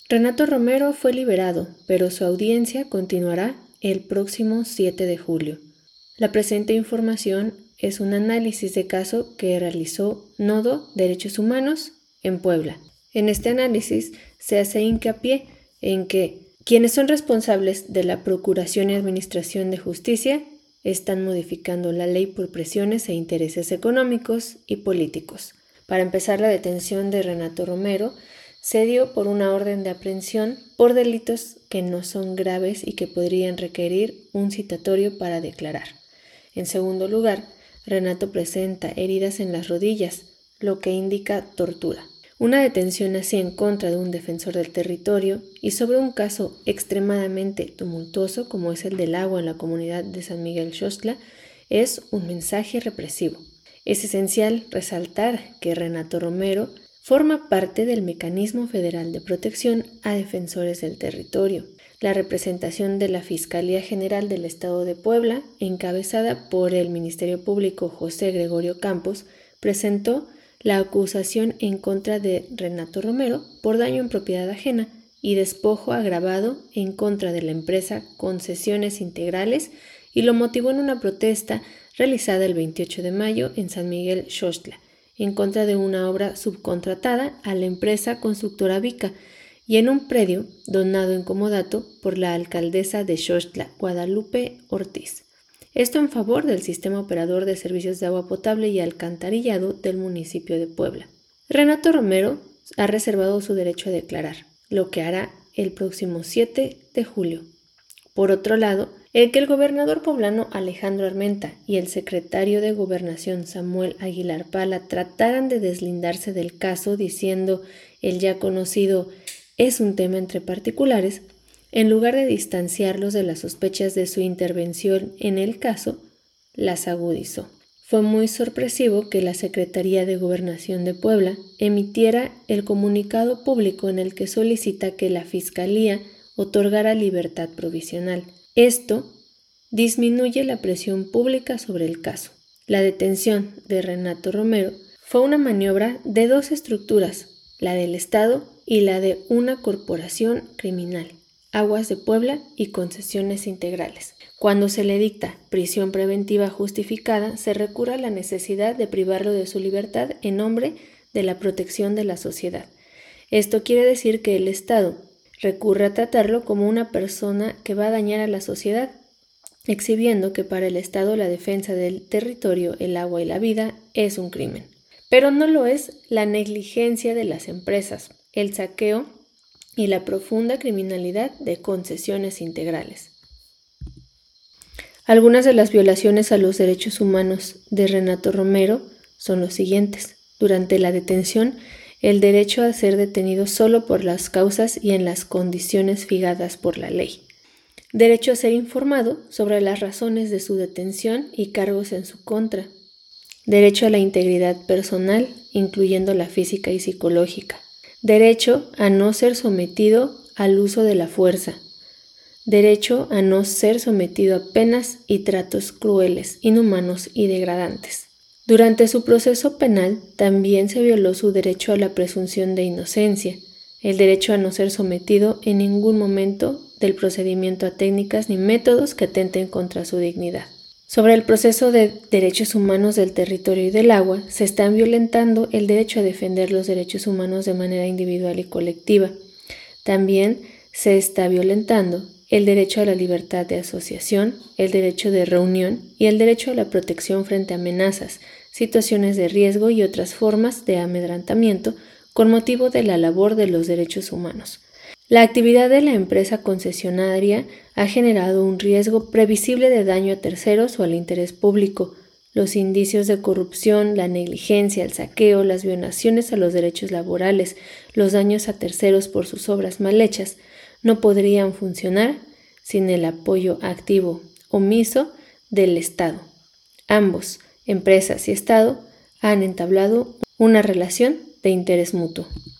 Renato Romero fue liberado, pero su audiencia continuará el próximo 7 de julio. La presente información es un análisis de caso que realizó Nodo Derechos Humanos en Puebla. En este análisis se hace hincapié en que quienes son responsables de la Procuración y Administración de Justicia están modificando la ley por presiones e intereses económicos y políticos. Para empezar, la detención de Renato Romero se dio por una orden de aprehensión por delitos que no son graves y que podrían requerir un citatorio para declarar. En segundo lugar, Renato presenta heridas en las rodillas, lo que indica tortura. Una detención así en contra de un defensor del territorio y sobre un caso extremadamente tumultuoso como es el del agua en la comunidad de San Miguel Xochitl es un mensaje represivo. Es esencial resaltar que Renato Romero forma parte del Mecanismo Federal de Protección a Defensores del Territorio. La representación de la Fiscalía General del Estado de Puebla, encabezada por el Ministerio Público José Gregorio Campos, presentó la acusación en contra de Renato Romero por daño en propiedad ajena y despojo agravado en contra de la empresa Concesiones Integrales y lo motivó en una protesta realizada el 28 de mayo en San Miguel Xochitl, en contra de una obra subcontratada a la empresa constructora Vica y en un predio donado en comodato por la alcaldesa de Xochitl, Guadalupe Ortiz. Esto en favor del Sistema Operador de Servicios de Agua Potable y Alcantarillado del municipio de Puebla. Renato Romero ha reservado su derecho a declarar, lo que hará el próximo 7 de julio. Por otro lado, el que el gobernador poblano Alejandro Armenta y el secretario de Gobernación Samuel Aguilar Pala trataran de deslindarse del caso diciendo el ya conocido es un tema entre particulares, en lugar de distanciarlos de las sospechas de su intervención en el caso, las agudizó. Fue muy sorpresivo que la Secretaría de Gobernación de Puebla emitiera el comunicado público en el que solicita que la Fiscalía otorgara libertad provisional. Esto disminuye la presión pública sobre el caso. La detención de Renato Romero fue una maniobra de dos estructuras, la del Estado y la de una corporación criminal, Aguas de Puebla y Concesiones Integrales. Cuando se le dicta prisión preventiva justificada, se recurre a la necesidad de privarlo de su libertad en nombre de la protección de la sociedad. Esto quiere decir que el Estado recurre a tratarlo como una persona que va a dañar a la sociedad, exhibiendo que para el Estado la defensa del territorio, el agua y la vida es un crimen. Pero no lo es la negligencia de las empresas, el saqueo y la profunda criminalidad de Concesiones Integrales. Algunas de las violaciones a los derechos humanos de Renato Romero son los siguientes. Durante la detención, el derecho a ser detenido solo por las causas y en las condiciones fijadas por la ley. Derecho a ser informado sobre las razones de su detención y cargos en su contra. Derecho a la integridad personal, incluyendo la física y psicológica. Derecho a no ser sometido al uso de la fuerza. Derecho a no ser sometido a penas y tratos crueles, inhumanos y degradantes. Durante su proceso penal también se violó su derecho a la presunción de inocencia, el derecho a no ser sometido en ningún momento del procedimiento a técnicas ni métodos que atenten contra su dignidad. Sobre el proceso de derechos humanos del territorio y del agua, se están violentando el derecho a defender los derechos humanos de manera individual y colectiva. También se está violentando el derecho a la libertad de asociación, el derecho de reunión y el derecho a la protección frente a amenazas, situaciones de riesgo y otras formas de amedrentamiento con motivo de la labor de los derechos humanos. La actividad de la empresa concesionaria ha generado un riesgo previsible de daño a terceros o al interés público. Los indicios de corrupción, la negligencia, el saqueo, las violaciones a los derechos laborales, los daños a terceros por sus obras mal hechas, no podrían funcionar sin el apoyo activo, omiso del Estado. Ambos, empresas y Estado, han entablado una relación de interés mutuo.